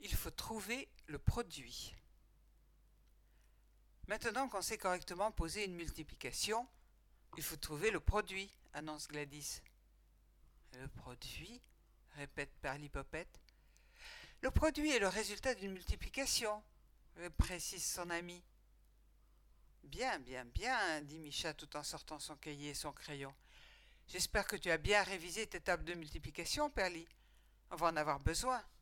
Il faut trouver le produit. Maintenant qu'on sait correctement poser une multiplication, il faut trouver le produit, annonce Gladys. Le produit, répète Perlipopette. Le produit est le résultat d'une multiplication, précise son ami. Bien, bien, bien, dit Micha tout en sortant son cahier et son crayon. J'espère que tu as bien révisé tes tables de multiplication, Perly. On va en avoir besoin.